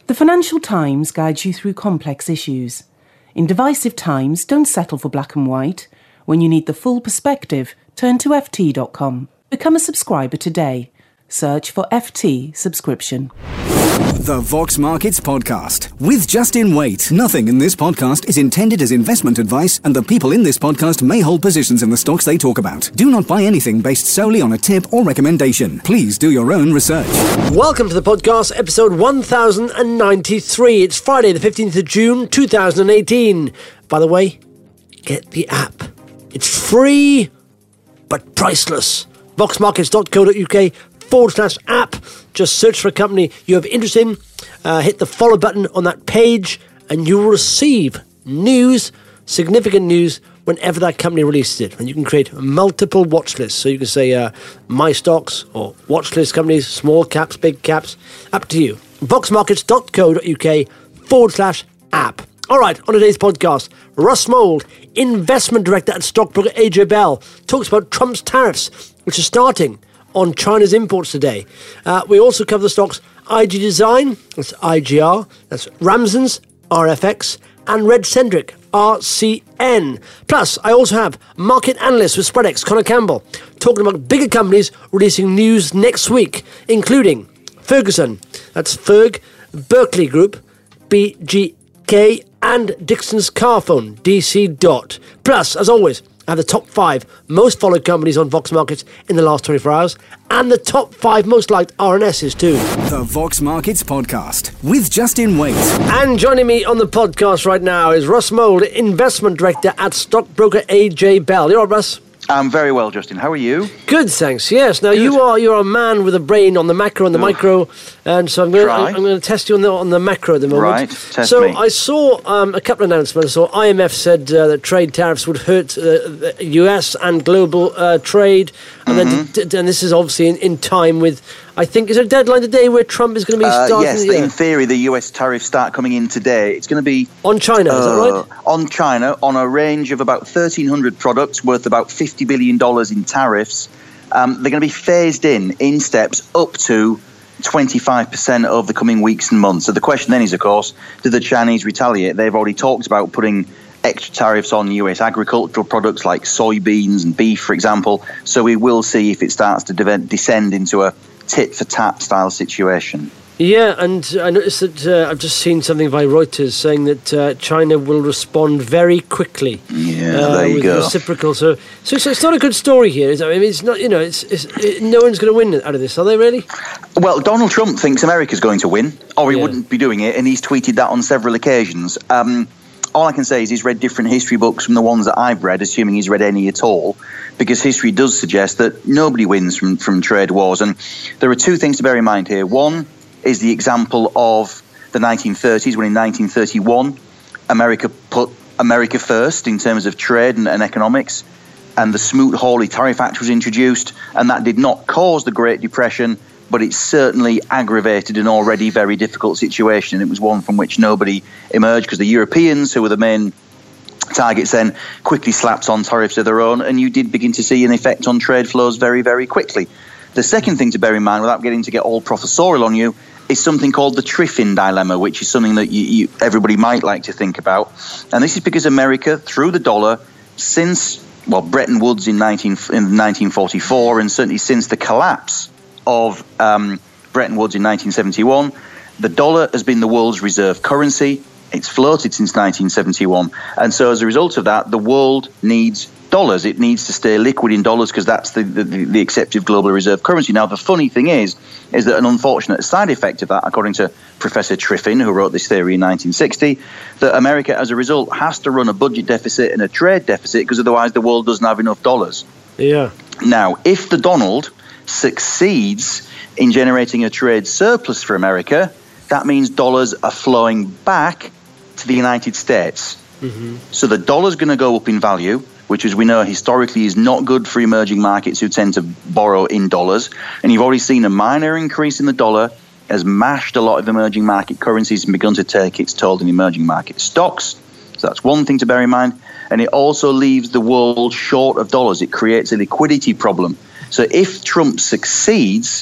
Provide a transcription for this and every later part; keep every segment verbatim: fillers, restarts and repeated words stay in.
The Financial Times guides you through complex issues. In divisive times, don't settle for black and white. When you need the full perspective, turn to F T dot com. Become a subscriber today. Search for F T subscription. The Vox Markets Podcast with Justin Waite. Nothing in this podcast is intended as investment advice, and the people in this podcast may hold positions in the stocks they talk about. Do not buy anything based solely on a tip or recommendation. Please do your own research. Welcome to the podcast, episode one thousand ninety-three. It's Friday, the fifteenth of June, two thousand eighteen. By the way, get the app. It's free, but priceless. vox markets dot co dot uk forward slash app. Just search for a company you have interest in, uh, hit the follow button on that page, and you will receive news, significant news, whenever that company releases it. And you can create multiple watch lists. So you can say uh, my stocks or watch list companies, small caps, big caps, up to you. vox markets dot co dot uk forward slash app. All right, on today's podcast, Russ Mould, Investment Director at Stockbroker A J Bell, talks about Trump's tariffs, which are starting on China's imports today. Uh, we also cover the stocks I G Design, that's I G R, that's Ramsden's, R F X, and Red Centric, R C N. Plus, I also have market analyst with Spreadex, Connor Campbell, talking about bigger companies releasing news next week, including Ferguson, that's Ferg, Berkeley Group, B G K, and Dixon's Carphone, D C Dot. Plus, as always, I have the top five most followed companies on Vox Markets in the last twenty-four hours, and the top five most liked R N Ss too. The Vox Markets Podcast with Justin Waite. And joining me on the podcast right now is Russ Mould, Investment Director at Stockbroker A J Bell. You all right, Russ? I'm very well, Justin. How are you? Good, thanks. Yes. Now Good. you are you're a man with a brain on the macro and the Ugh. micro, and so I'm going Try. I'm going to test you on the on the macro at the moment. Right. Test so me. I saw um, a couple of announcements. So I M F said uh, that trade tariffs would hurt uh, the U S and global uh, trade, and Mm-hmm. then d- and this is obviously in, in time with. I think is there a deadline today where Trump is going to be Uh, starting. yes, yeah. in theory, the U S tariffs start coming in today. It's going to be on China. Is that uh, right? on China on a range of about thirteen hundred products worth about fifty billion dollars in tariffs. Um, they're going to be phased in in steps up to twenty-five percent over the coming weeks and months. So the question then is, of course, do the Chinese retaliate? They've already talked about putting extra tariffs on U S agricultural products like soybeans and beef, for example. So we will see if it starts to de- descend into a tit-for-tat style situation. Yeah, and I noticed that uh, I've just seen something by Reuters saying that uh, China will respond very quickly. Yeah, uh, there you with go. Reciprocal. So, so, so it's not a good story here. Is it? I mean, it's not. You know, it's, it's it, no one's going to win out of this, are they? Really? Well, Donald Trump thinks America's going to win, or he Yeah. wouldn't be doing it, and he's tweeted that on several occasions. Um, all I can say is he's read different history books from the ones that I've read, assuming he's read any at all, because history does suggest that nobody wins from, from trade wars. And there are two things to bear in mind here. One is the example of the nineteen thirties, when in nineteen thirty-one, America put America first in terms of trade and, and economics, and the Smoot-Hawley Tariff Act was introduced, and that did not cause the Great Depression, but it certainly aggravated an already very difficult situation. It was one from which nobody emerged, because the Europeans, who were the main targets then, quickly slapped on tariffs of their own, and you did begin to see an effect on trade flows very, very quickly. The second thing to bear in mind, without getting to get all professorial on you, is something called the Triffin dilemma, which is something that you, you, everybody might like to think about. And this is because America, through the dollar, since, well, Bretton Woods in, nineteen, in nineteen forty-four, and certainly since the collapse of um, Bretton Woods in nineteen seventy-one, the dollar has been the world's reserve currency. It's floated since nineteen seventy-one. And so as a result of that, the world needs dollars. It needs to stay liquid in dollars because that's the, the, the accepted global reserve currency. Now, the funny thing is, is that an unfortunate side effect of that, according to Professor Triffin, who wrote this theory in nineteen sixty, that America, as a result, has to run a budget deficit and a trade deficit because otherwise the world doesn't have enough dollars. Yeah. Now, if the Donald succeeds in generating a trade surplus for America, that means dollars are flowing back to the United States. Mm-hmm. So the dollar's going to go up in value, which, as we know, historically is not good for emerging markets who tend to borrow in dollars. And you've already seen a minor increase in the dollar has mashed a lot of emerging market currencies and begun to take its toll in emerging market stocks. So that's one thing to bear in mind. And it also leaves the world short of dollars. It creates a liquidity problem. So if Trump succeeds,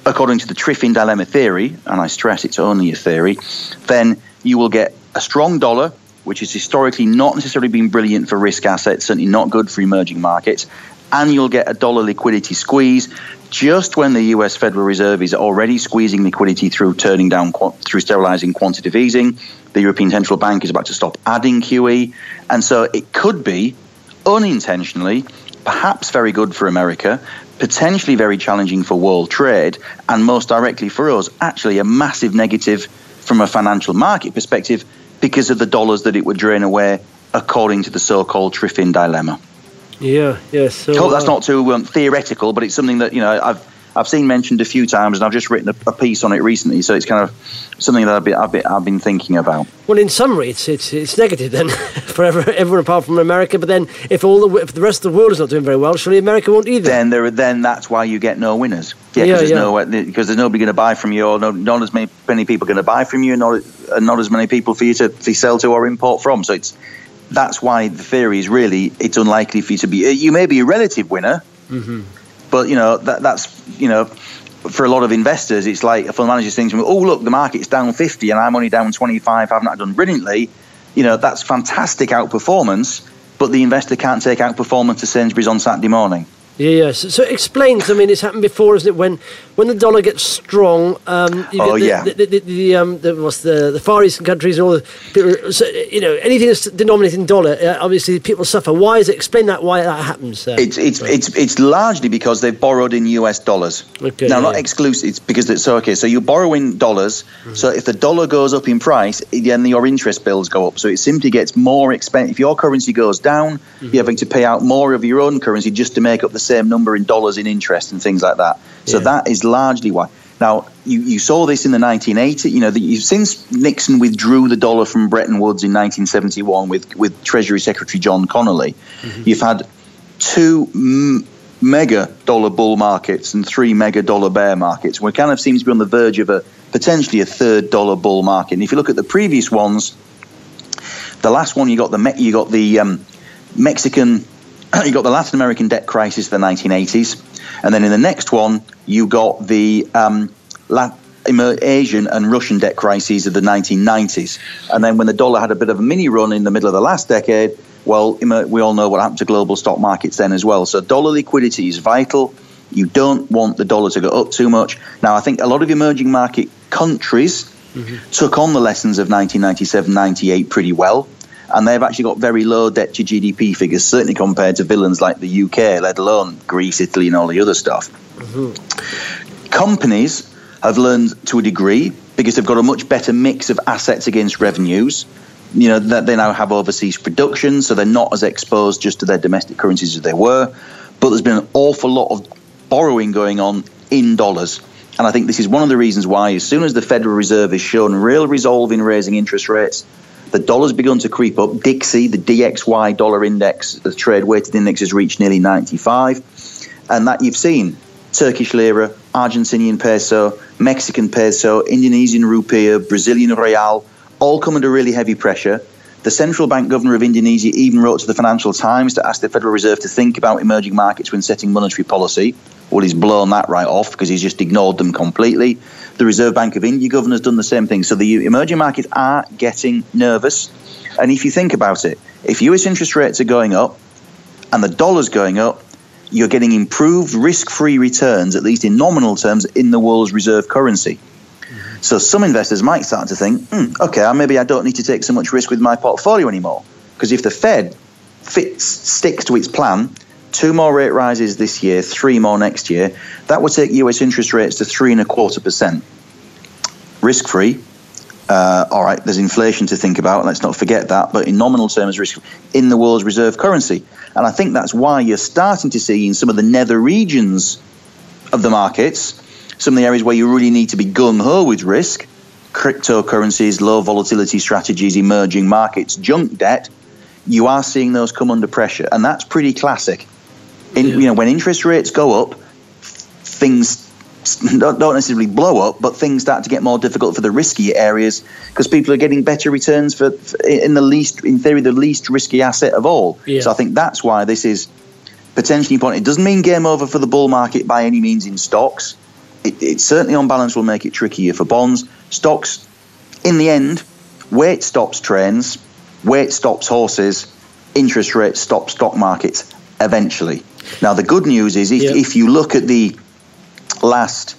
according to the Triffin dilemma theory, and I stress it's only a theory, then you will get a strong dollar, which has historically not necessarily been brilliant for risk assets, certainly not good for emerging markets, and you'll get a dollar liquidity squeeze just when the U S Federal Reserve is already squeezing liquidity through turning down, through sterilizing quantitative easing. The European Central Bank is about to stop adding Q E. And so it could be unintentionally, perhaps very good for America, potentially very challenging for world trade, and most directly for us, actually a massive negative from a financial market perspective because of the dollars that it would drain away according to the so-called Triffin dilemma. Yeah, yes. So, I hope that's uh, not too um, theoretical, but it's something that, you know, I've I've seen mentioned a few times, and I've just written a, a piece on it recently. So it's kind of something that I've been, I've been, I've been thinking about. Well, in summary, it's it's it's negative then for everyone apart from America. But then, if all the if the rest of the world is not doing very well, surely America won't either. Then there, then that's why you get no winners. Yeah, because Yeah, there's yeah. no because there's nobody going to buy from you, or no, not as many, many people going to buy from you, and not and not as many people for you to, to sell to or import from. So it's that's why the theory is really it's unlikely for you to be. You may be a relative winner, Mm-hmm. but you know that that's you know. For a lot of investors, it's like a fund manager's thinking, oh, look, the market's down fifty and I'm only down twenty-five, I've not done brilliantly. You know, that's fantastic outperformance, but the investor can't take outperformance to Sainsbury's on Saturday morning. Yeah, yeah. So, so explain, 'cause I mean, it's happened before, isn't it? When when the dollar gets strong, um, you Oh, get the, yeah. the, the, the, the, um, the, what's the, the Far Eastern countries and all the people, so, you know, anything that's denominated in dollar, uh, obviously people suffer. Why is it? Explain that, why that happens. Uh, It's it's it's it's largely because they've borrowed in U S dollars. Okay, now, not yeah. exclusive. It's because it's so okay. So you borrow in dollars. Mm-hmm. So if the dollar goes up in price, then your interest bills go up. So it simply gets more expensive. If your currency goes down, Mm-hmm. you're having to pay out more of your own currency just to make up the same number in dollars in interest and things like that. So Yeah. that is largely why. Now, you, you saw this in the nineteen eighties. You know, the, you, since Nixon withdrew the dollar from Bretton Woods in nineteen seventy-one with, with Treasury Secretary John Connolly, Mm-hmm. you've had two m- mega dollar bull markets and three mega dollar bear markets. We kind of seem to be on the verge of a potentially a third dollar bull market. And if you look at the previous ones, the last one you got the Me- you got the um, Mexican, you got the Latin American debt crisis of the nineteen eighties, and then in the next one you got the um, La- Asian and Russian debt crises of the nineteen nineties. And then when the dollar had a bit of a mini run in the middle of the last decade, well, we all know what happened to global stock markets then as well. So dollar liquidity is vital. You don't want the dollar to go up too much. Now, I think a lot of emerging market countries mm-hmm. took on the lessons of nineteen ninety-seven ninety-eight pretty well. And they've actually got very low debt to G D P figures, certainly compared to villains like the U K, let alone Greece, Italy, and all the other stuff. Mm-hmm. Companies have learned to a degree because they've got a much better mix of assets against revenues. You know, that they now have overseas production, so they're not as exposed just to their domestic currencies as they were. But there's been an awful lot of borrowing going on in dollars. And I think this is one of the reasons why, as soon as the Federal Reserve has shown real resolve in raising interest rates, the dollar's begun to creep up. Dixie, the D X Y dollar index, the trade-weighted index, has reached nearly ninety-five. And that you've seen Turkish lira, Argentinian peso, Mexican peso, Indonesian rupiah, Brazilian real, all come under really heavy pressure. The central bank governor of Indonesia even wrote to the Financial Times to ask the Federal Reserve to think about emerging markets when setting monetary policy. Well, he's blown that right off because he's just ignored them completely. The Reserve Bank of India governor's done the same thing. So the emerging markets are getting nervous. And if you think about it, if U S interest rates are going up and the dollar's going up, you're getting improved risk-free returns, at least in nominal terms, in the world's reserve currency. So some investors might start to think, hmm, okay, maybe I don't need to take so much risk with my portfolio anymore. Because if the Fed fits, sticks to its plan, two more rate rises this year, three more next year, that would take U S interest rates to three and a quarter percent. Risk-free. Uh, all right, there's inflation to think about. Let's not forget that. But in nominal terms, risk in the world's reserve currency. And I think that's why you're starting to see in some of the nether regions of the markets, some of the areas where you really need to be gung-ho with risk, cryptocurrencies, low volatility strategies, emerging markets, junk debt, you are seeing those come under pressure. And that's pretty classic. In, Yeah. you know, when interest rates go up, things don't, don't necessarily blow up, but things start to get more difficult for the risky areas because people are getting better returns for, for in the least, in theory, the least risky asset of all. Yeah. So I think that's why this is potentially important. It doesn't mean game over for the bull market by any means in stocks. it, it certainly on balance will make it trickier for bonds. Stocks, in the end, weight stops trains, weight stops horses, interest rates stop stock markets eventually. Now, the good news is if, yep. if you look at the last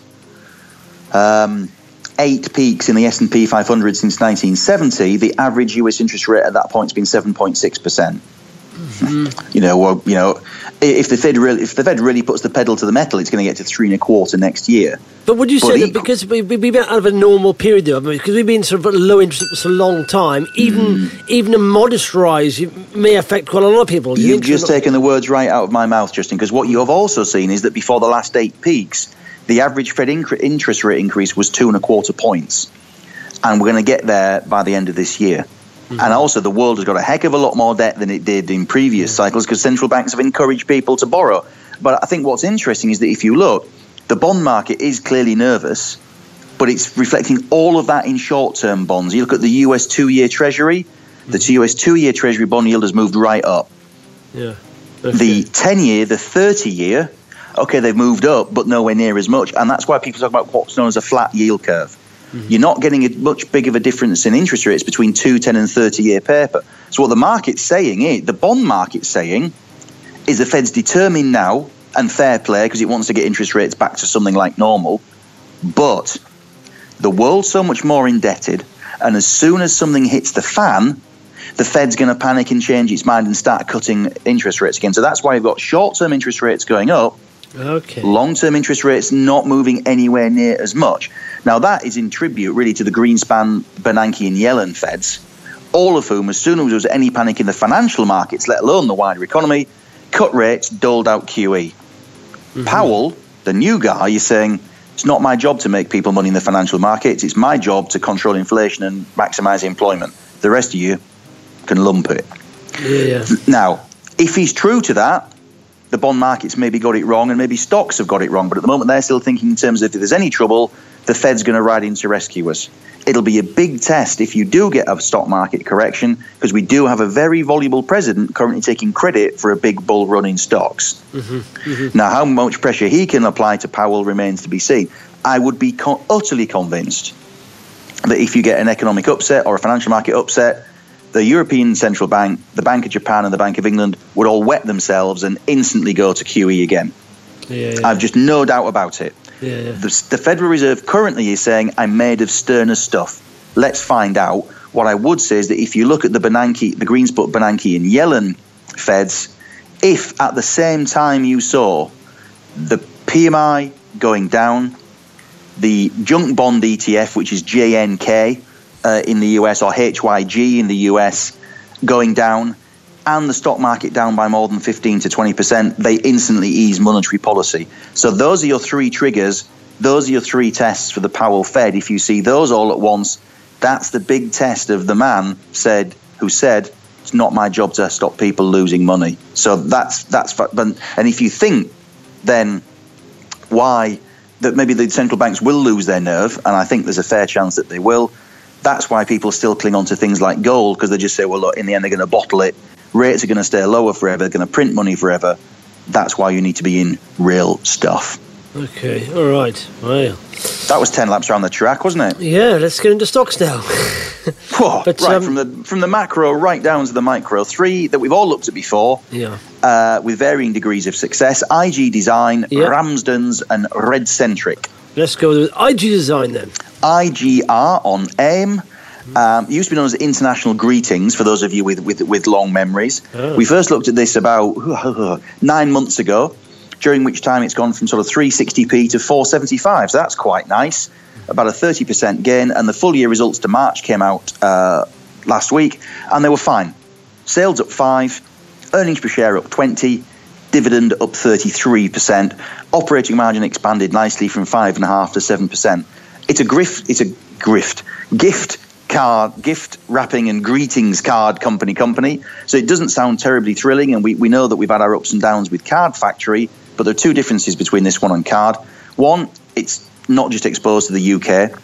um, eight peaks in the S and P five hundred since nineteen seventy, the average U S interest rate at that point has been seven point six percent. Mm-hmm. You know, well, you know, if the Fed really, if the Fed really puts the pedal to the metal, it's going to get to three and a quarter next year. But would you but say that because we, we've been out of a normal period, though, I mean, because we've been sort of at low interest for so long time, even mm. even a modest rise may affect quite a lot of people. You've just taken the words right out of my mouth, Justin. Because what you have also seen is that before the last eight peaks, the average Fed inc- interest rate increase was two and a quarter points, and we're going to get there by the end of this year. Mm-hmm. And also, the world has got a heck of a lot more debt than it did in previous mm-hmm. cycles because central banks have encouraged people to borrow. But I think what's interesting is that if you look, the bond market is clearly nervous, but it's reflecting all of that in short-term bonds. You look at the U S two-year Treasury, mm-hmm. the U S two-year Treasury bond yield has moved right up. Yeah. Okay. The ten-year, the thirty-year, okay, they've moved up, but nowhere near as much. And that's why people talk about what's known as a flat yield curve. Mm-hmm. You're not getting a much big of a difference in interest rates between two, ten and thirty-year paper. So what the market's saying is, the bond market's saying, is the Fed's determined now, and fair play, because it wants to get interest rates back to something like normal, but the world's so much more indebted, and as soon as something hits the fan, the Fed's going to panic and change its mind and start cutting interest rates again. So that's why you've got short-term interest rates going up, okay. long-term interest rates not moving anywhere near as much. Now, that is in tribute, really, to the Greenspan, Bernanke and Yellen Feds, all of whom, as soon as there was any panic in the financial markets, let alone the wider economy, cut rates, doled out Q E. Mm-hmm. Powell, the new guy, is saying, it's not my job to make people money in the financial markets, it's my job to control inflation and maximise employment. The rest of you can lump it. Yeah. Now, if he's true to that, the bond markets maybe got it wrong and maybe stocks have got it wrong, but at the moment they're still thinking in terms of if there's any trouble, the Fed's going to ride in to rescue us. It'll be a big test if you do get a stock market correction, because we do have a very voluble president currently taking credit for a big bull run in stocks. Mm-hmm. Mm-hmm. Now, how much pressure he can apply to Powell remains to be seen. I would be co- utterly convinced that if you get an economic upset or a financial market upset, the European Central Bank, the Bank of Japan and the Bank of England would all wet themselves and instantly go to Q E again. Yeah, yeah. I've just no doubt about it. Yeah, yeah. The, the Federal Reserve currently is saying, I'm made of sterner stuff. Let's find out. What I would say is that if you look at the Bernanke, the Greenspan, Bernanke and Yellen Feds, if at the same time you saw the P M I going down, the junk bond E T F, which is J N K uh, in the U S, or H Y G in the U S, going down, and the stock market down by more than fifteen to twenty percent, they instantly ease monetary policy. So those are your three triggers. Those are your three tests for the Powell Fed. If you see those all at once, that's the big test of the man said who said, it's not my job to stop people losing money. So that's, that's and if you think then why that maybe the central banks will lose their nerve, and I think there's a fair chance that they will, that's why people still cling on to things like gold, because they just say, well, look, in the end, they're going to bottle it. Rates are going to stay lower forever. They're going to print money forever. That's why you need to be in real stuff. Okay, all right. Well, that was ten laps around the track, wasn't it? Yeah, let's get into stocks now. Whoa, but, right, um, from the from the macro right down to the micro, three that we've all looked at before, yeah, uh, with varying degrees of success: I G Design, yeah. Ramsdens, and Red Centric. Let's go with I G Design then. I G R on AIM. Um, it used to be known as International Greetings, for those of you with, with, with long memories. Oh. We first looked at this about nine months ago, during which time it's gone from sort of three sixty p to four seventy-five. So that's quite nice, about a thirty percent gain. And the full year results to March came out uh, last week, and they were fine. Sales up five, earnings per share up twenty, dividend up thirty-three percent, operating margin expanded nicely from five point five to seven percent. It's a grift, it's a grift, gift card, gift wrapping and greetings card company company. So it doesn't sound terribly thrilling, and we, we know that we've had our ups and downs with Card Factory, but there are two differences between this one and Card. One, it's not just exposed to the U K.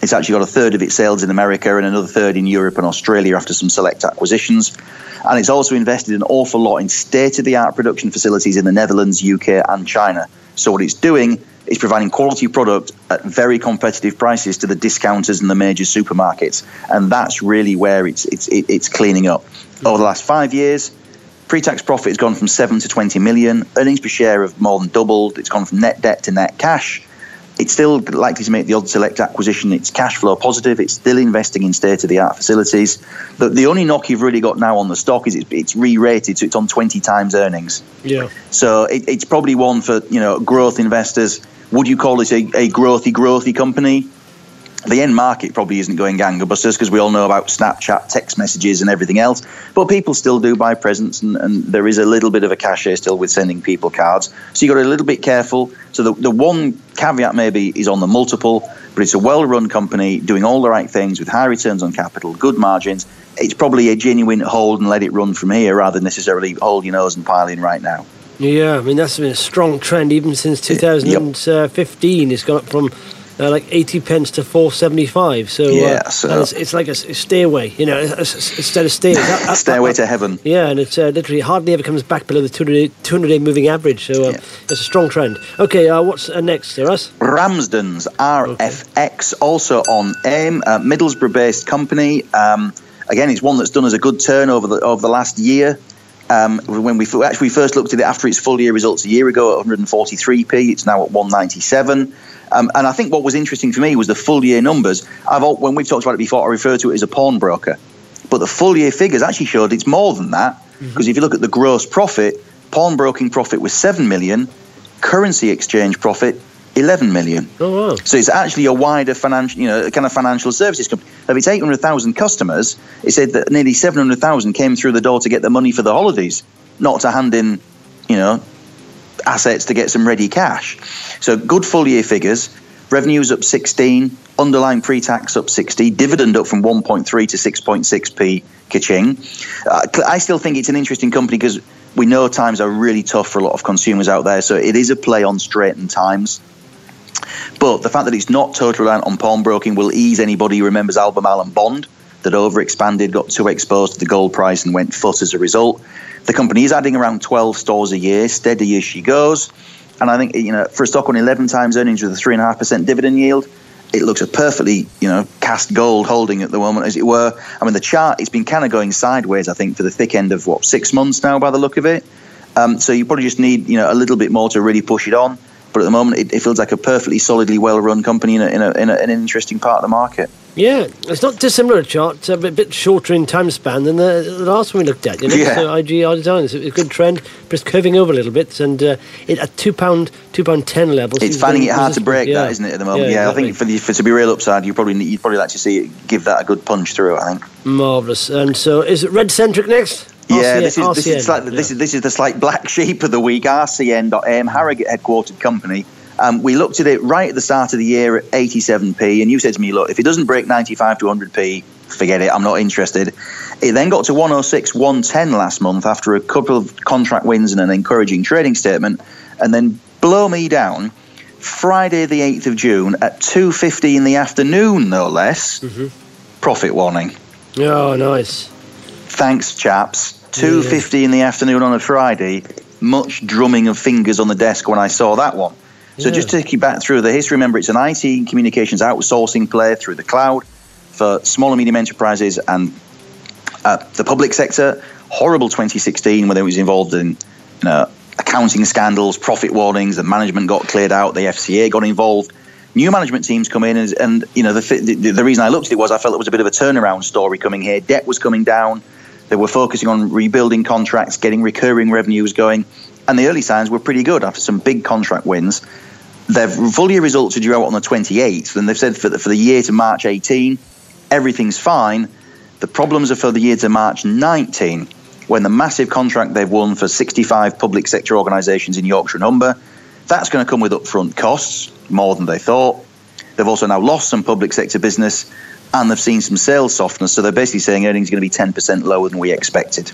It's actually got a third of its sales in America and another third in Europe and Australia after some select acquisitions. And it's also invested an awful lot in state-of-the-art production facilities in the Netherlands, U K and China. So what it's doing is providing quality product at very competitive prices to the discounters and the major supermarkets. And that's really where it's it's it's cleaning up. Over the last five years, pre-tax profit has gone from seven to twenty million. Earnings per share have more than doubled. It's gone from net debt to net cash. It's still likely to make the odd select acquisition. It's cash flow positive. It's still investing in state-of-the-art facilities. The, the only knock you've really got now on the stock is it's, it's re-rated, so it's on twenty times earnings. Yeah. So it, it's probably one for, you know, growth investors. Would you call it a, a growthy, growthy company? The end market probably isn't going gangbusters because we all know about Snapchat, text messages and everything else. But people still do buy presents, and, and there is a little bit of a cachet still with sending people cards. So you've got to be a little bit careful. So the, the one caveat maybe is on the multiple, but it's a well-run company doing all the right things with high returns on capital, good margins. It's probably a genuine hold and let it run from here rather than necessarily hold your nose and pile in right now. Yeah, I mean, that's been a strong trend even since two thousand fifteen. Yep. It's gone up from Uh, like eighty pence to four seventy-five. So, yeah, uh, so it's, it's like a, a stairway, you know, instead of stairs. Stairway to heaven. Yeah, and it's uh, literally hardly ever comes back below the two hundred day moving average. So uh, yeah. It's a strong trend. Okay, uh, what's uh, next, Russ? Ramsden's, R F X, okay. Also on AIM, a Middlesbrough-based company. Um, again, it's one that's done us a good turn over the over the last year. Um, when we actually first looked at it after its full year results a year ago at one forty-three p, it's now at one ninety-seven. Um, and I think what was interesting for me was the full year numbers. I've all, when we've talked about it before, I refer to it as a pawnbroker. But the full year figures actually showed it's more than that. Because mm-hmm. if you look at the gross profit, pawnbroking profit was seven million, currency exchange profit eleven million. Oh, wow. So it's actually a wider financial, you know, kind of financial services company. Of its eight hundred thousand customers, it said that nearly seven hundred thousand came through the door to get the money for the holidays, not to hand in, you know, assets to get some ready cash. So good full year figures. Revenues up sixteen, underlying pre-tax up sixty, dividend up from one point three to six point six p ka-ching. Uh, I still think it's an interesting company because we know times are really tough for a lot of consumers out there. So it is a play on straitened times. But the fact that it's not totally reliant on pawnbroking will ease anybody who remembers Albemarle and Bond that overexpanded, got too exposed to the gold price and went foot as a result. The company is adding around twelve stores a year, steady as she goes. And I think, you know, for a stock on eleven times earnings with a three point five percent dividend yield, it looks a perfectly, you know, cast gold holding at the moment, as it were. I mean, the chart, it's been kind of going sideways, I think, for the thick end of, what, six months now by the look of it. Um, so you probably just need, you know, a little bit more to really push it on. But at the moment, it, it feels like a perfectly solidly well-run company in, a, in, a, in, a, in an interesting part of the market. Yeah, it's not dissimilar a chart. It's a bit, bit shorter in time span than the, the last one we looked at. You know, yeah. So I G R Design is a good trend, but it's curving over a little bit, and uh, it at two pound, two pound ten levels. It's finding it hard to break yeah. that, isn't it, at the moment? Yeah, yeah exactly. I think for the for to be real upside, you probably you'd probably like to see it give that a good punch through. I think marvelous. And so, is it Red Centric next? Yeah, R C N, this is this is, slight, yeah. this is this is the slight black sheep of the week. R C N dot A I M, Harrogate headquartered company. Um, we looked at it right at the start of the year at eighty-seven p, and you said to me, look, if it doesn't break ninety-five to one hundred p, forget it, I'm not interested. It then got to one oh six, one ten last month after a couple of contract wins and an encouraging trading statement, and then blow me down Friday the eighth of June at two fifty in the afternoon, no less. Mm-hmm. Profit warning. Oh, nice. Thanks, chaps. two fifty yeah. in the afternoon on a Friday, much drumming of fingers on the desk when I saw that one. So yeah. just to take you back through the history, remember it's an I T and communications outsourcing play through the cloud for small and medium enterprises and uh, the public sector. Horrible twenty sixteen when it was involved in you know, accounting scandals, profit warnings, the management got cleared out, the F C A got involved. New management teams come in and, and you know the, the the reason I looked at it was I felt it was a bit of a turnaround story coming here. Debt was coming down. They were focusing on rebuilding contracts, getting recurring revenues going. And the early signs were pretty good after some big contract wins. Their full year results are due out on the twenty-eighth, and they've said for the, for the year to March eighteen, everything's fine. The problems are for the year to March nineteen, when the massive contract they've won for sixty-five public sector organisations in Yorkshire and Humber, that's going to come with upfront costs, more than they thought. They've also now lost some public sector business, and they've seen some sales softness, so they're basically saying earnings are going to be ten percent lower than we expected.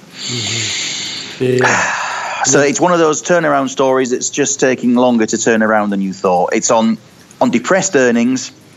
Mm-hmm. Yeah. So it's one of those turnaround stories that's just taking longer to turn around than you thought. It's on on depressed earnings,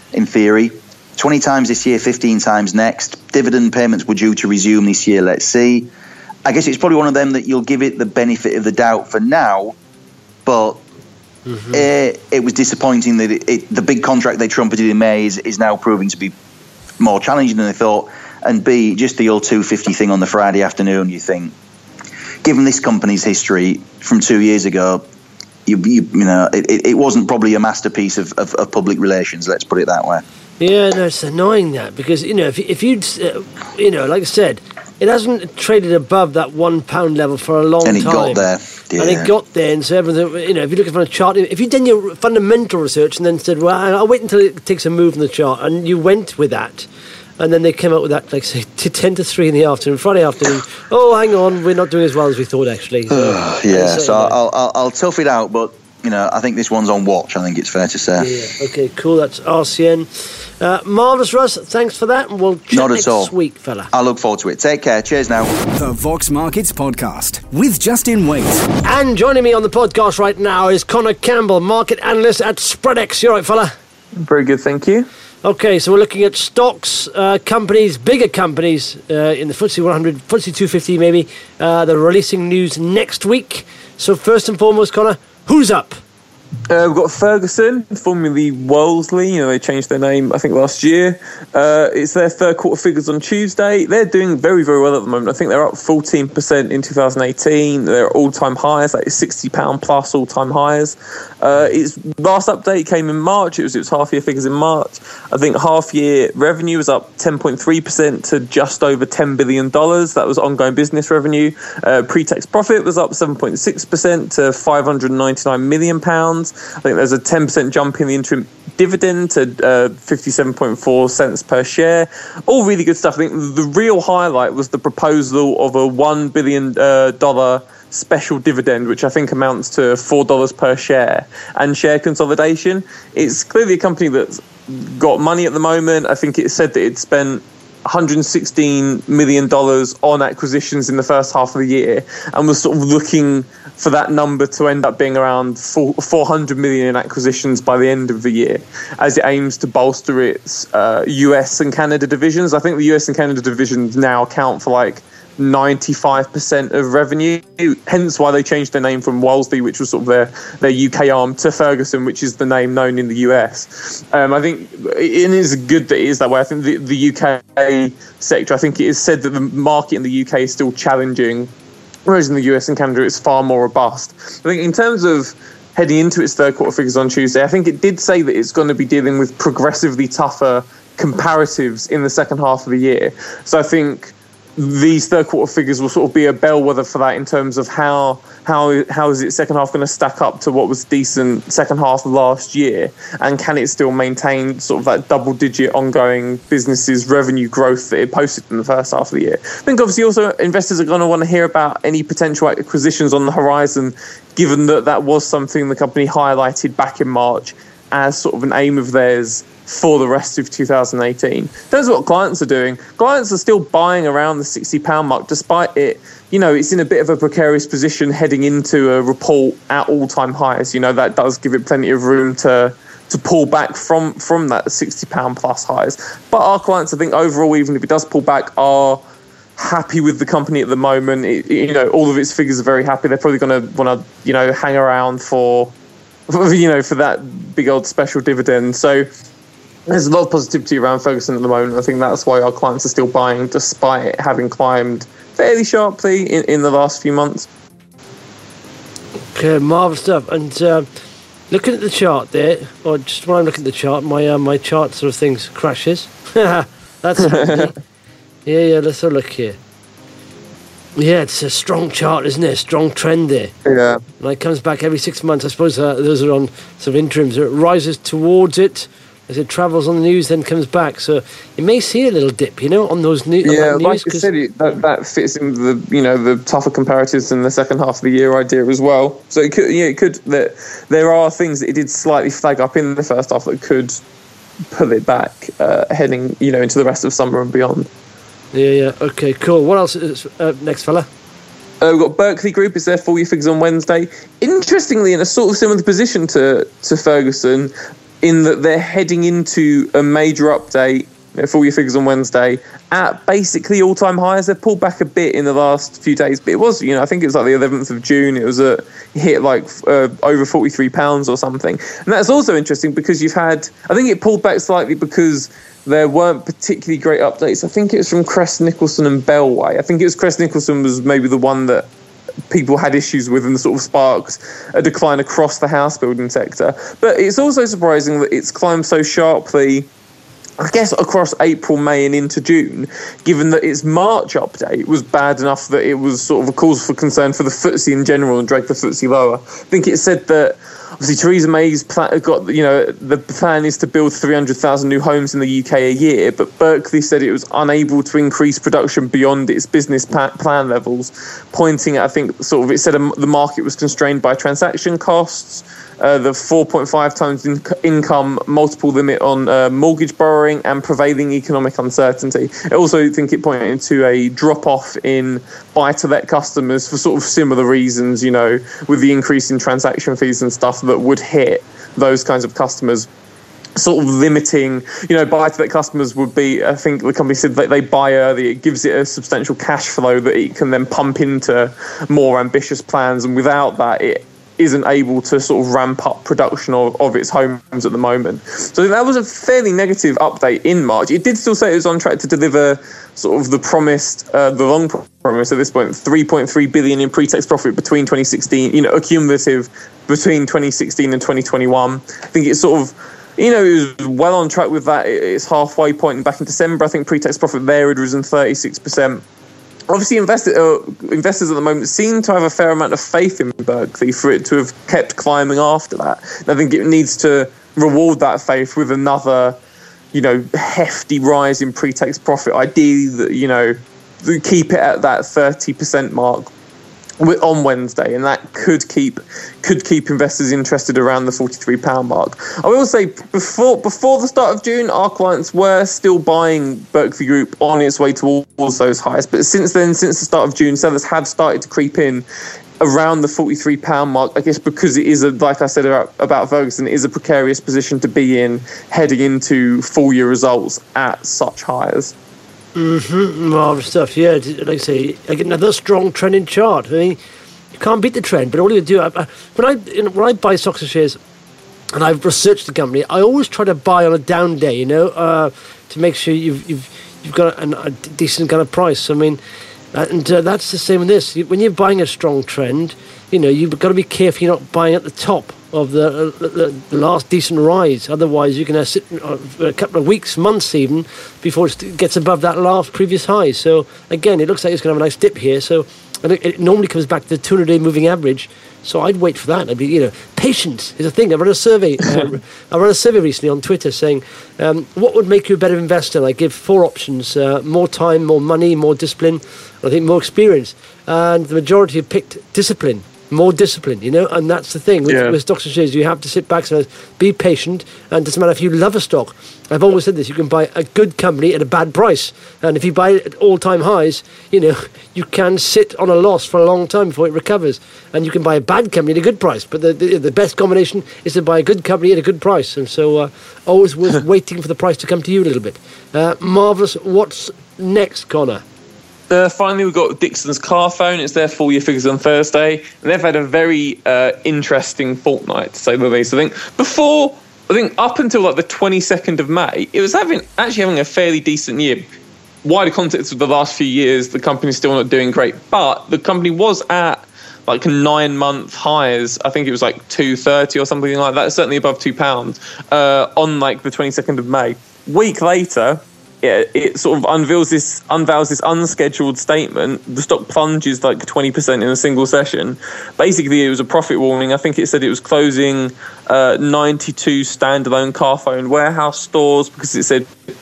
in theory. twenty times this year, fifteen times next. Dividend payments were due to resume this year, let's see. I guess it's probably one of them that you'll give it the benefit of the doubt for now, but mm-hmm. it, it was disappointing that it, it, the big contract they trumpeted in May is, is now proving to be more challenging than they thought. And B, just the old two fifty thing on the Friday afternoon, you think, given this company's history from two years ago, you, you, you know, it, it wasn't probably a masterpiece of, of, of public relations, let's put it that way. Yeah, no, it's annoying that, because, you know, if, if you'd, uh, you know, like I said, it hasn't traded above that one pound level for a long time. And it time. got there. Yeah. And it got there, and so everything, you know, if you look at it from a chart, if you'd done your fundamental research and then said, well, I'll wait until it takes a move in the chart, and you went with that, and then they came out with that, like, say, to ten to three in the afternoon, Friday afternoon. Oh, hang on, we're not doing as well as we thought, actually. So, yeah, so, so I'll, I'll, I'll tough it out, but, you know, I think this one's on watch, I think it's fair to say. Yeah, okay, cool, that's R C N. Uh, marvellous, Russ, thanks for that, and we'll chat Not next at all. week, fella. I look forward to it. Take care, cheers now. The Vox Markets Podcast with Justin Waite. And joining me on the podcast right now is Connor Campbell, market analyst at Spreadex. You all right, fella? Very good, thank you. Okay, so we're looking at stocks, uh, companies, bigger companies uh, in the F T S E one hundred, F T S E two fifty maybe. Uh, they're releasing news next week. So first and foremost, Connor, who's up? Uh, we've got Ferguson, formerly Wolseley. You know, they changed their name, I think, last year. Uh, it's their third quarter figures on Tuesday. They're doing very, very well at the moment. I think they're up fourteen percent in two thousand eighteen. They're all-time highs, like sixty pounds plus all-time highs. Uh, its last update came in March. It was its half-year figures in March. I think half-year revenue was up ten point three percent to just over ten billion dollars. That was ongoing business revenue. Uh, pre-tax profit was up seven point six percent to five hundred ninety-nine million pounds. I think there's a ten percent jump in the interim dividend to uh, fifty-seven point four cents per share. All really good stuff. I think the real highlight was the proposal of a one billion dollars uh, special dividend, which I think amounts to four dollars per share, and share consolidation. It's clearly a company that's got money at the moment. I think it said that it spent one hundred sixteen million dollars on acquisitions in the first half of the year, and was sort of looking for that number to end up being around four hundred million in acquisitions by the end of the year, as it aims to bolster its uh, U S and Canada divisions. I think the U S and Canada divisions now account for like ninety-five percent of revenue, hence why they changed their name from Wolseley, which was sort of their, their U K arm, to Ferguson, which is the name known in the U S. Um, I think it is good that it is that way. I think the, the U K sector, I think it is said that the market in the U K is still challenging, whereas in the U S and Canada it's far more robust. I think in terms of heading into its third quarter figures on Tuesday, I think it did say that it's going to be dealing with progressively tougher comparatives in the second half of the year. So I think these third quarter figures will sort of be a bellwether for that in terms of how how how is its second half going to stack up to what was decent second half of last year, and can it still maintain sort of that double digit ongoing business's revenue growth that it posted in the first half of the year. I think obviously also investors are going to want to hear about any potential acquisitions on the horizon, given that that was something the company highlighted back in March as sort of an aim of theirs for the rest of two thousand eighteen. In terms of what clients are doing, clients are still buying around the sixty pound mark, despite it, you know, it's in a bit of a precarious position heading into a report at all-time highs. You know, that does give it plenty of room to to pull back from, from that sixty pound plus highs. But our clients, I think, overall, even if it does pull back, are happy with the company at the moment. It, you know, all of its figures are very happy. They're probably going to want to, you know, hang around for, you know, for that big old special dividend. So there's a lot of positivity around Ferguson at the moment. I think that's why our clients are still buying, despite it having climbed fairly sharply in, in the last few months. Okay, marvellous stuff. And uh, looking at the chart there, or just when I'm looking at the chart, my uh, my chart sort of things crashes. That's handy. Yeah, yeah, let's have a look here. Yeah, it's a strong chart, isn't it? A strong trend there. Yeah. And it comes back every six months. I suppose uh, those are on sort of interims. It rises towards it as it travels on the news, then comes back. So you may see a little dip, you know, on those new, yeah, on that like news. I said, it, that, that fits in with the, you know, the tougher comparatives in the second half of the year idea as well. So it could, yeah, it could. That there are things that it did slightly flag up in the first half that could pull it back, uh, heading, you know, into the rest of summer and beyond. Yeah, yeah. Okay, cool. What else is uh, next, fella? Uh, we've got Berkeley Group. It's their full year figures on Wednesday. Interestingly, in a sort of similar position to, to Ferguson, in that they're heading into a major update, full year figures on Wednesday, at basically all-time highs. They've pulled back a bit in the last few days, but it was, you know, I think it was like the eleventh of June. It was a hit like uh, over forty-three pounds or something. And that's also interesting because you've had, I think it pulled back slightly because there weren't particularly great updates. I think it was from Crest Nicholson and Bellway. I think it was Crest Nicholson was maybe the one that people had issues with and sort of sparked a decline across the house building sector. But it's also surprising that it's climbed so sharply, I guess, across April, May and into June, given that its March update was bad enough that it was sort of a cause for concern for the F T S E in general and dragged the F T S E lower. I think it said that, obviously, Theresa May's plan, got, you know, the plan is to build three hundred thousand new homes in the U K a year, but Berkeley said it was unable to increase production beyond its business plan levels, pointing at, I think, sort of, it said the market was constrained by transaction costs, Uh, the four point five times in- income multiple limit on uh, mortgage borrowing and prevailing economic uncertainty. I also think it pointed to a drop-off in buy-to-let customers for sort of similar reasons, you know, with the increase in transaction fees and stuff that would hit those kinds of customers, sort of limiting, you know, buy-to-let customers would be, I think the company said that they buy early, it gives it a substantial cash flow that it can then pump into more ambitious plans, and without that, it isn't able to sort of ramp up production of, of its homes at the moment. So that was a fairly negative update in March. It did still say it was on track to deliver sort of the promised, uh, the long promise at this point, three point three billion in pre-tax profit between twenty sixteen, you know, accumulative between twenty sixteen and twenty twenty-one. I think it's sort of, you know, it was well on track with that. It's halfway point, and back in December, I think pre-tax profit there had risen thirty-six percent. Obviously, investor, uh, investors at the moment seem to have a fair amount of faith in Berkeley for it to have kept climbing after that. And I think it needs to reward that faith with another, you know, hefty rise in pre-tax profit. Ideally, that, you know, keep it at that thirty percent mark on Wednesday, and that could keep could keep investors interested around the forty-three pound mark. I will say, before before the start of June, our clients were still buying Berkeley Group on its way towards those highs, but since then, since the start of June, sellers have started to creep in around the forty-three pound mark, I guess because it is, a, like I said about, about Ferguson, it is a precarious position to be in heading into full year results at such highs. Mm-hmm. Marvellous stuff, yeah. Like I say, I get another strong trending chart. I mean, you can't beat the trend, but all you do, I, I, when I you know, when I buy stocks and shares, and I've researched the company, I always try to buy on a down day, you know, uh, to make sure you've you've you've got a, a decent kind of price. I mean, and uh, that's the same with this. When you're buying a strong trend, you know, you've got to be careful you're not buying at the top of the, the, the last decent rise. Otherwise, you can uh, sit uh, for a couple of weeks, months even, before it gets above that last previous high. So, again, it looks like it's going to have a nice dip here. So, and it, it normally comes back to the two hundred day moving average. So I'd wait for that. I'd be, you know, patience is a thing. I ran a survey. uh, I ran a survey recently on Twitter saying, um, what would make you a better investor? And I give four options: uh, more time, more money, more discipline, and I think more experience. And the majority have picked discipline. More discipline, you know, and that's the thing with, yeah. with stocks and shares. You have to sit back and be patient, and it doesn't matter if you love a stock. I've always said this: you can buy a good company at a bad price, and if you buy it at all-time highs, you know, you can sit on a loss for a long time before it recovers. And you can buy a bad company at a good price, but the the, the best combination is to buy a good company at a good price. And so, uh, always worth waiting for the price to come to you a little bit. Uh, marvellous. What's next, Connor? Uh, finally, we've got Dixon's Carphone. It's their full year figures on Thursday. And they've had a very uh, interesting fortnight, to say the least. I think before, I think up until like the twenty-second of May, it was having actually having a fairly decent year. Wider context of the last few years, the company's still not doing great. But the company was at like nine-month highs. I think it was like two thirty or something like that, certainly above two pounds, uh, on like the twenty-second of May. Week later, Yeah, it sort of unveils this unveils this unscheduled statement. The stock plunges like twenty percent in a single session. Basically, it was a profit warning. I think it said it was closing uh, ninety-two standalone Carphone warehouse stores because it said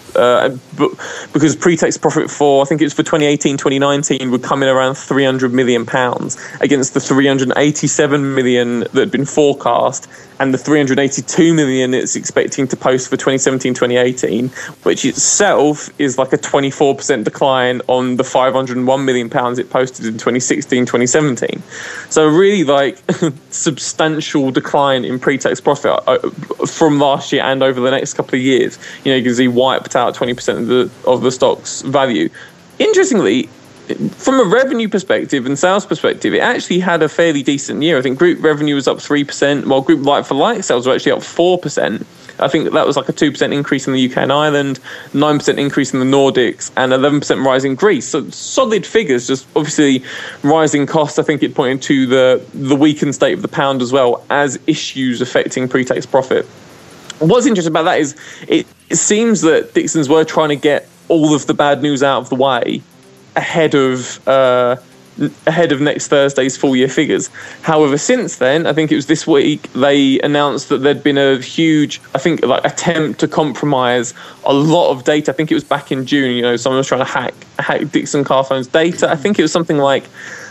Uh, but because pre-tax profit for, I think it was for twenty eighteen twenty nineteen, would come in around three hundred million pounds against the three hundred eighty-seven million that had been forecast and the three hundred eighty-two million it's expecting to post for twenty seventeen twenty eighteen, which itself is like a twenty-four percent decline on the five hundred one million pounds it posted in twenty sixteen twenty seventeen. So really like substantial decline in pre-tax profit from last year and over the next couple of years. You know, you can see wiped out twenty percent of the of the stock's value. Interestingly, from a revenue perspective and sales perspective, it actually had a fairly decent year. I think group revenue was up three percent, while group like-for-like sales were actually up four percent. I think that was like a two percent increase in the U K and Ireland, nine percent increase in the Nordics, and eleven percent rise in Greece. So solid figures, just obviously rising costs. I think it pointed to the, the weakened state of the pound as well as issues affecting pre-tax profit. What's interesting about that is it, it seems that Dixons were trying to get all of the bad news out of the way ahead of uh, ahead of next Thursday's full year figures. However, since then, I think it was this week, they announced that there'd been a huge, I think, like attempt to compromise a lot of data. I think it was back in June. You know, someone was trying to hack hack Dixon Carphone's data. I think it was something like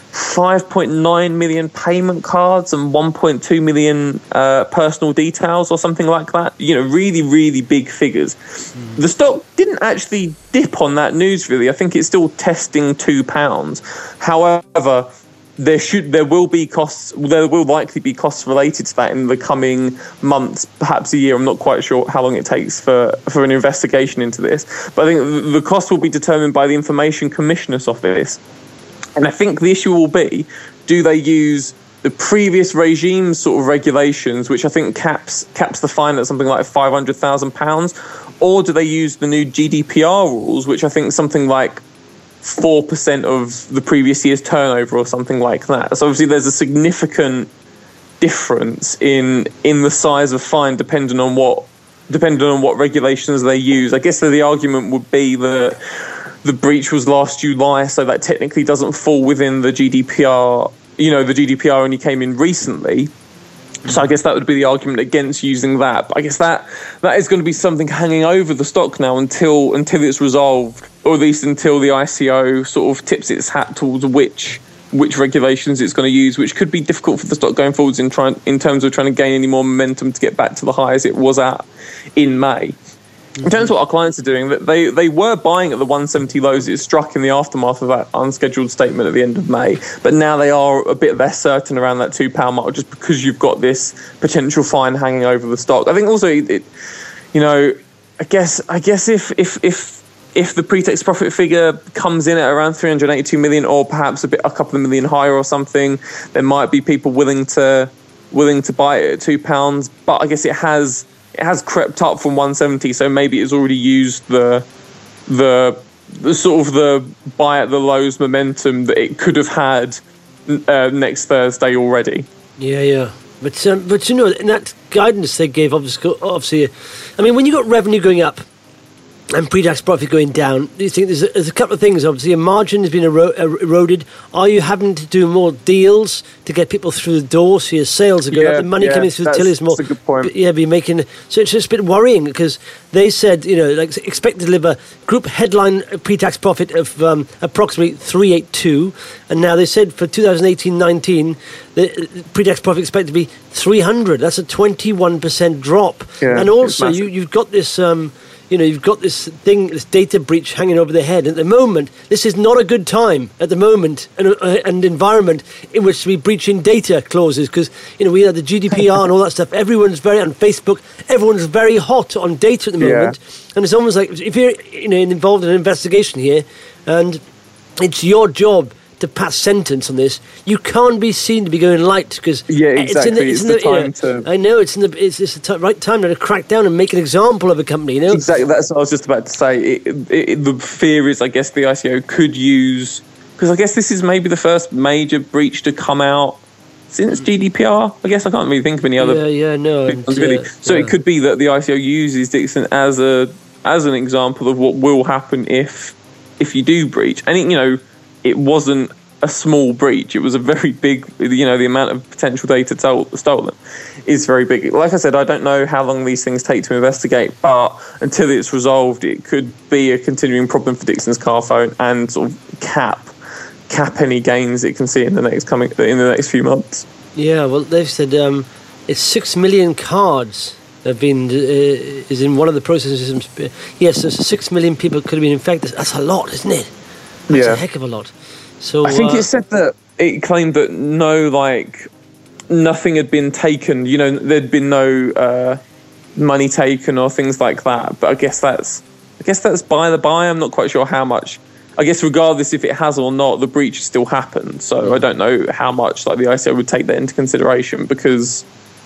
five point nine million payment cards and one point two million uh, personal details or something like that. You know, really, really big figures. Mm. The stock didn't actually dip on that news, really. I think it's still testing two pounds. However, there should, there will be costs, there will likely be costs related to that in the coming months, perhaps a year. I'm not quite sure how long it takes for, for an investigation into this. But I think the cost will be determined by the Information Commissioner's Office. And I think the issue will be, do they use the previous regime's sort of regulations, which I think caps caps the fine at something like five hundred thousand pounds, or do they use the new G D P R rules, which I think something like four percent of the previous year's turnover or something like that? So obviously there's a significant difference in in the size of fine depending on what depending on what regulations they use. I guess that the argument would be that the breach was last July, so that technically doesn't fall within the G D P R. You know, the G D P R only came in recently. So I guess that would be the argument against using that. But I guess that that is going to be something hanging over the stock now until until it's resolved, or at least until the I C O sort of tips its hat towards which which regulations it's going to use, which could be difficult for the stock going forwards in trying in terms of trying to gain any more momentum to get back to the highs it was at in May. In terms of what our clients are doing, they they were buying at the one seventy lows it struck in the aftermath of that unscheduled statement at the end of May, but now they are a bit less certain around that two pound mark just because you've got this potential fine hanging over the stock. I think also, it, you know, I guess I guess if if if if the pre-tax profit figure comes in at around three hundred eighty-two million, or perhaps a bit a couple of million higher or something, there might be people willing to willing to buy it at two pounds. But I guess it has. It has crept up from one seventy, so maybe it's already used the, the the sort of the buy at the lows momentum that it could have had uh, next Thursday already. Yeah, yeah, but um, but you know, in that guidance they gave, obviously, obviously, I mean, when you got revenue going up and pre-tax profit going down, do you think there's a, there's a couple of things? Obviously, your margin has been ero- eroded. Are you having to do more deals to get people through the door so your sales are going yeah, up? The money yeah, coming through the till is more. That's a good point. Yeah, be making. So it's just a bit worrying because they said, you know, like expect to deliver group headline pre-tax profit of um, approximately three eighty-two, and now they said for twenty eighteen nineteen the pre-tax profit expected to be three hundred. That's a twenty-one percent drop, yeah, and also you you've got this. Um, You know, you've got this thing, this data breach hanging over their head. At the moment, this is not a good time at the moment, and uh, an environment in which to be breaching data clauses, because, you know, we had the G D P R and all that stuff. Everyone's very, on Facebook, everyone's very hot on data at the moment. Yeah. And it's almost like, if you're, you know, involved in an investigation here, and it's your job to pass sentence on this, you can't be seen to be going light, because yeah, exactly. It's, in the, it's, it's in the, the time you know, to. I know it's in the it's, it's the t- right time to crack down and make an example of a company. You know, exactly. That's what I was just about to say. It, it, it, the fear is, I guess, the I C O could use, because I guess this is maybe the first major breach to come out since G D P R. I guess I can't really think of any other. Yeah, yeah, no. Ones, really. Uh, so yeah. it could be that the I C O uses Dixon as a as an example of what will happen if if you do breach, and it, you know, it wasn't. a small breach. It was a very big, you know, the amount of potential data tol- stolen is very big. Like I said, I don't know how long these things take to investigate, but until it's resolved, it could be a continuing problem for Dixon's Carphone and sort of cap cap any gains it can see in the next coming in the next few months. Yeah, well, they've said um, it's six million cards have been uh, is in one of the processing systems. Yes, so six million people could have been infected. That's a lot, isn't it? That's yeah. a heck of a lot. So I think uh, it said that it claimed that no, like, nothing had been taken. You know, there'd been no uh, money taken or things like that. But I guess that's, I guess that's by the by. I'm not quite sure how much. I guess regardless if it has or not, the breach still happened. So I don't know how much like the I C O would take that into consideration, because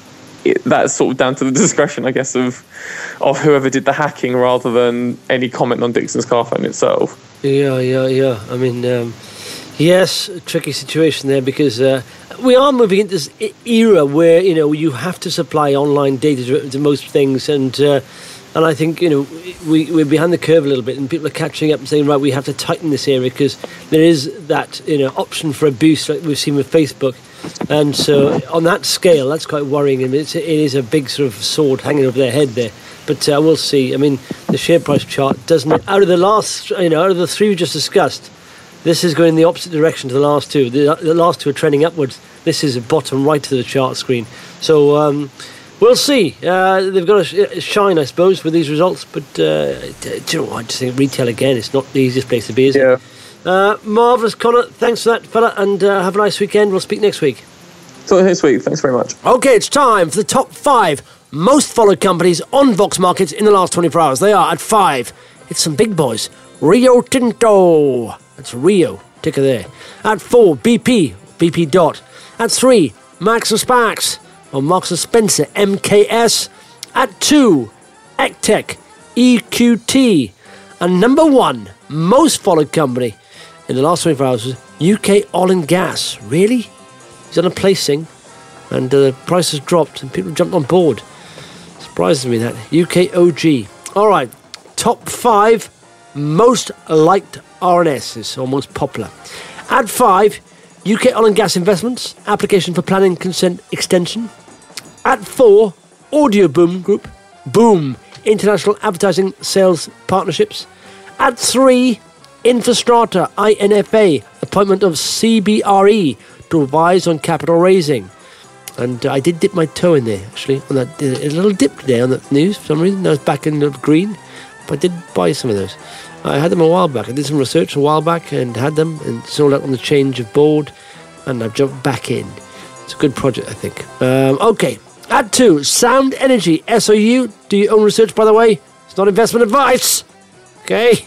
it, that's sort of down to the discretion, I guess, of of whoever did the hacking rather than any comment on Dixon's Carphone itself. Yeah, yeah, yeah. I mean. Um, Yes, a tricky situation there, because uh, we are moving into this era where, you know, you have to supply online data to, to most things, and uh, and I think, you know, we, we're behind the curve a little bit, and people are catching up and saying, right, we have to tighten this area, because there is that, you know, option for abuse like we've seen with Facebook, and so on that scale, that's quite worrying. I mean, it's, it is a big sort of sword hanging over their head there. But uh, we'll see. I mean, the share price chart doesn't, out of the last, you know, out of the three we just discussed, this is going in the opposite direction to the last two. The, the last two are trending upwards. This is bottom right to the chart screen. So um, we'll see. Uh, they've got to shine, I suppose, with these results. But uh, do you know what? I just think retail, again, it's not the easiest place to be, is yeah. it? Uh, marvellous, Connor. Thanks for that, fella. And uh, have a nice weekend. We'll speak next week. Talk next week. Thanks very much. OK, it's time for the top five most followed companies on Vox Markets in the last twenty-four hours. They are at five. It's some big boys. Rio Tinto. That's Rio, ticker there. At four, B P, B P dot. At three, Marks and Sparks, or Marks and Spencer, M K S. At two, Ectech, E Q T. And number one, most followed company in the last twenty-four hours was U K Oil and Gas. Really? He's on a placing, and uh, the price has dropped, and people jumped on board. Surprises me, that. U K O G. All right, top five most liked R N Ss, or most popular. At five, U K Oil and Gas Investments, application for planning consent extension. At four, Audio Boom Group, Boom, International Advertising Sales Partnerships. At three, Infrastrata, I N F A, appointment of C B R E to advise on capital raising. And uh, I did dip my toe in there, actually, on that, uh, a little dip today on that news for some reason. I was back in the green, but I did buy some of those. I had them a while back. I did some research a while back and had them, and sold out on the change of board, and I've jumped back in. It's a good project, I think. Um, okay, at two, Sound Energy, S O U. Do your own research, by the way. It's not investment advice. Okay?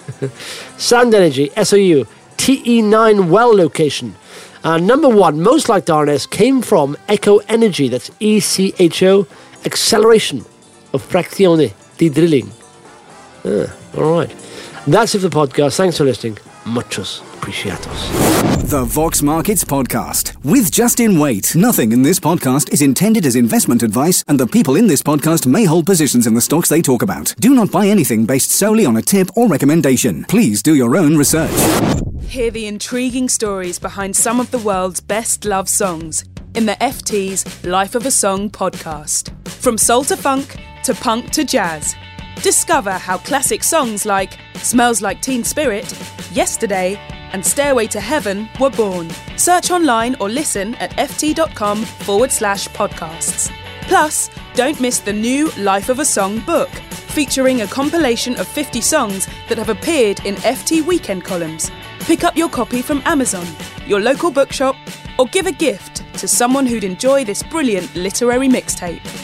Sound Energy, S O U. T E nine well location. Uh, number one, most liked R N S came from Echo Energy. That's E C H O, acceleration of frazione di drilling. Ah, all right. That's it for the podcast. Thanks for listening. Muchos appreciados. The Vox Markets Podcast with Justin Waite. Nothing in this podcast is intended as investment advice, and the people in this podcast may hold positions in the stocks they talk about. Do not buy anything based solely on a tip or recommendation. Please do your own research. Hear the intriguing stories behind some of the world's best love songs in the F T's Life of a Song podcast. From soul to funk to punk to jazz. Discover how classic songs like Smells Like Teen Spirit, Yesterday, and Stairway to Heaven were born. Search online or listen at ft.com forward slash podcasts. Plus, don't miss the new Life of a Song book, featuring a compilation of fifty songs that have appeared in F T weekend columns. Pick up your copy from Amazon, your local bookshop, or give a gift to someone who'd enjoy this brilliant literary mixtape.